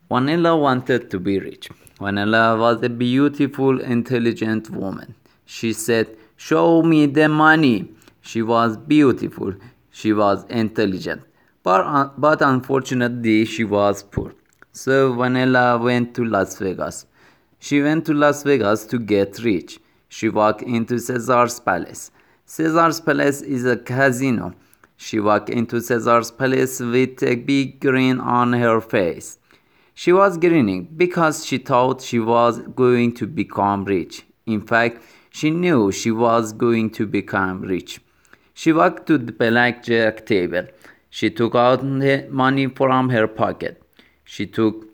Vanilla wanted to be rich. Vanilla was a beautiful, intelligent woman. She said, "Show me the money." She was beautiful. She was intelligent. But unfortunately, she was poor. So Vanilla went to Las Vegas. She went to Las Vegas to get rich. She walked into Caesar's palace. Caesar's palace is a casino. She walked into Caesar's palace with a big grin on her face. She was grinning because she thought she was going to become rich. In fact, she knew she was going to become rich. She walked to the blackjack table. She took out the money from her pocket. She took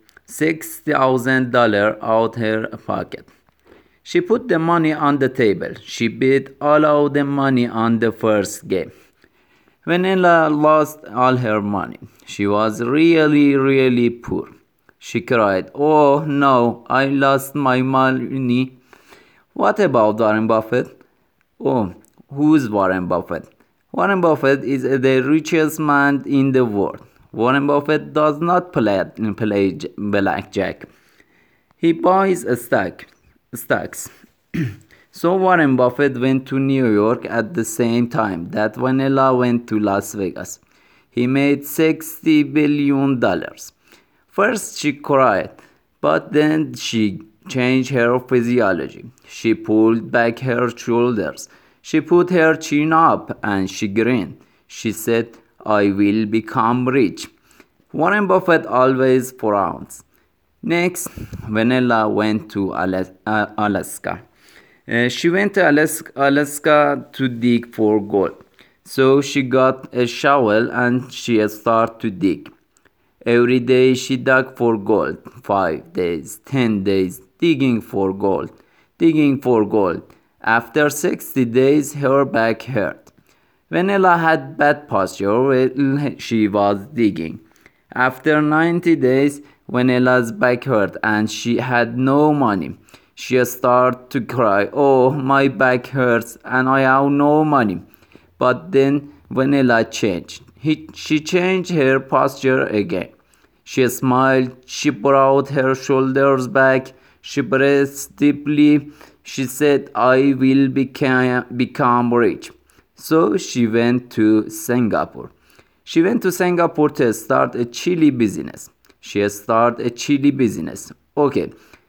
$6,000 out her pocket. She put the money on the table. She bet all of the money on the first game. Vanilla lost all her money. She was really, really poor. She cried, "Oh no, I lost my money." What about Warren Buffett? Oh, who's Warren Buffett? Warren Buffett is the richest man in the world. Warren Buffett does not play blackjack. He buys stocks. So Warren Buffett went to New York at the same time that Vanilla went to Las Vegas. He made $60 billion. First she cried, but then she changed her physiology. She pulled back her shoulders. She put her chin up and she grinned. She said, "I will become rich." Warren Buffett always frowns. Next, Vanilla went to Alaska. She went to Alaska to dig for gold. So she got a shovel and she started to dig. Every day she dug for gold. 5 days, 10 days, digging for gold, digging for gold. After 60 days, her back hurt. Vanilla had bad posture while she was digging. After 90 days, Vanilla's back hurt and she had no money. She started to cry, "Oh, my back hurts and I have no money." But then Vanilla changed. She changed her posture again. She smiled, she brought her shoulders back, she breathed deeply. She said, "I will become rich." So she went to Singapore. She went to Singapore to start a chili business. She started a chili business. Okay.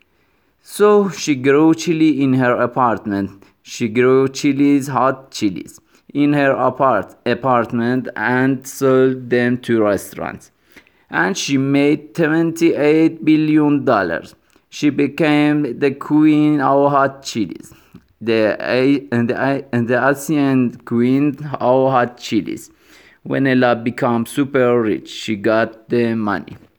So she grew chili in her apartment. She grew hot chilies, in her apartment and sold them to restaurants. And she made $28 billion. She became the queen of hot chilies, the Asian queen of hot chilies. Vanilla became super rich. She got the money.